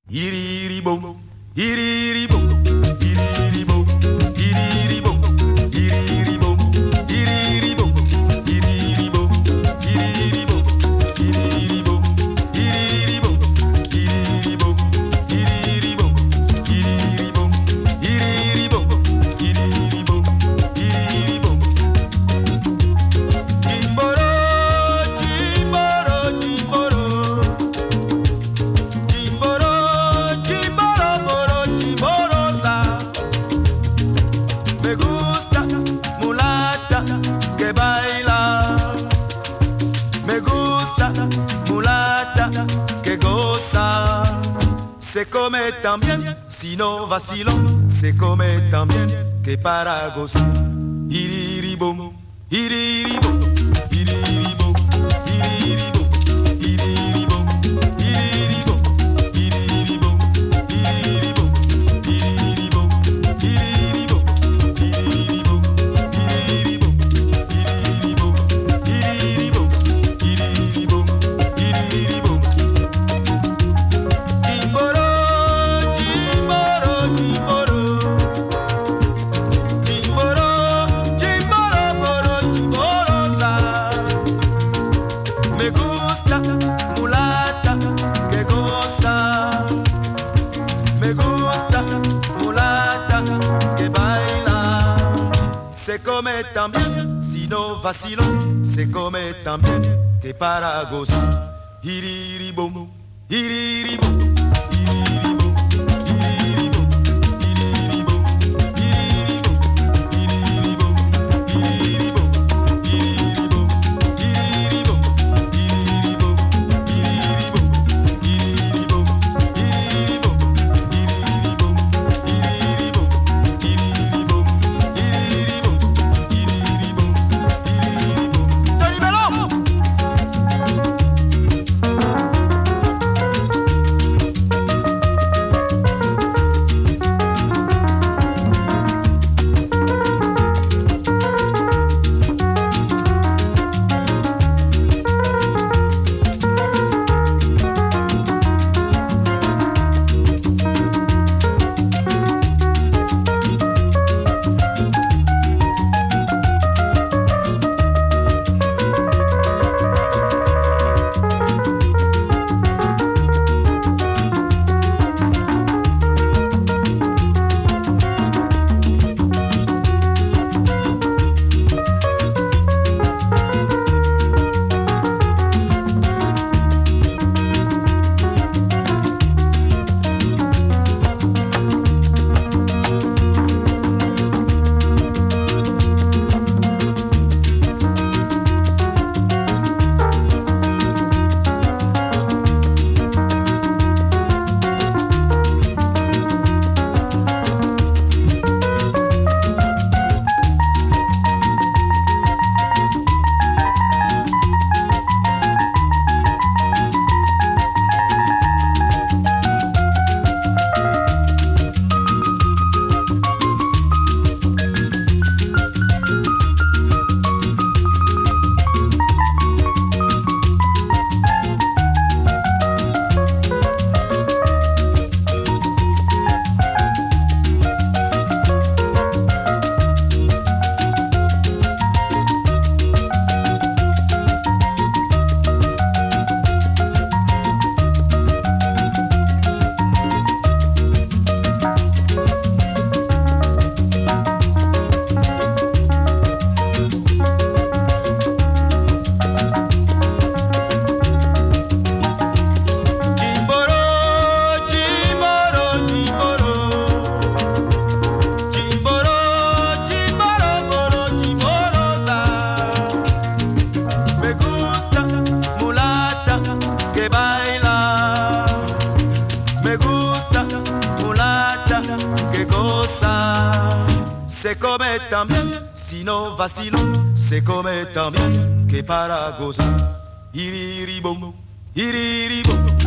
Iriribom, iriribom, iriribom, iriribom, iriribom, iriribom, iriribom, iriribom, iriribom, iriribom, iriribom, iriribom, iriribom, iriribom, iriribom, iriribom. Jimboro, jimboro, jimboro. Jimboro, jimboro, moro, jimborosa. Me gusta mulata que baila. Me gusta mulata que goza. Se come también, si no vacilo. Se come también que para gozar. Iriribom, iriribom, iriribom, iriribom, iriribom, iriribom, iriribom, iriribom, iriribom, iriribom, iriribom, iriribom, iriribom, iriribom, iriribom, iriribom. Jimboro, jimboro, jimboro. Jimboro, jimboro, moro, jimborosa. Me gusta mulata que goza. Me gusta mulata que baila. Se come también, si no vacilo. Se come también que para gozar. Iriribom, iriribom, iriribom, iriribom, iriribom, iriribom, iriribom, iriribom, iriribom, iriribom, iriribom, iriribom, iriribom, iriribom, iriribom, iriribom, iriribom, iriribom, iriribom, iriribom. ¡Dímelo! Se come también, si no vacilo. Se come también que para gozar. Iriribom, iriribom.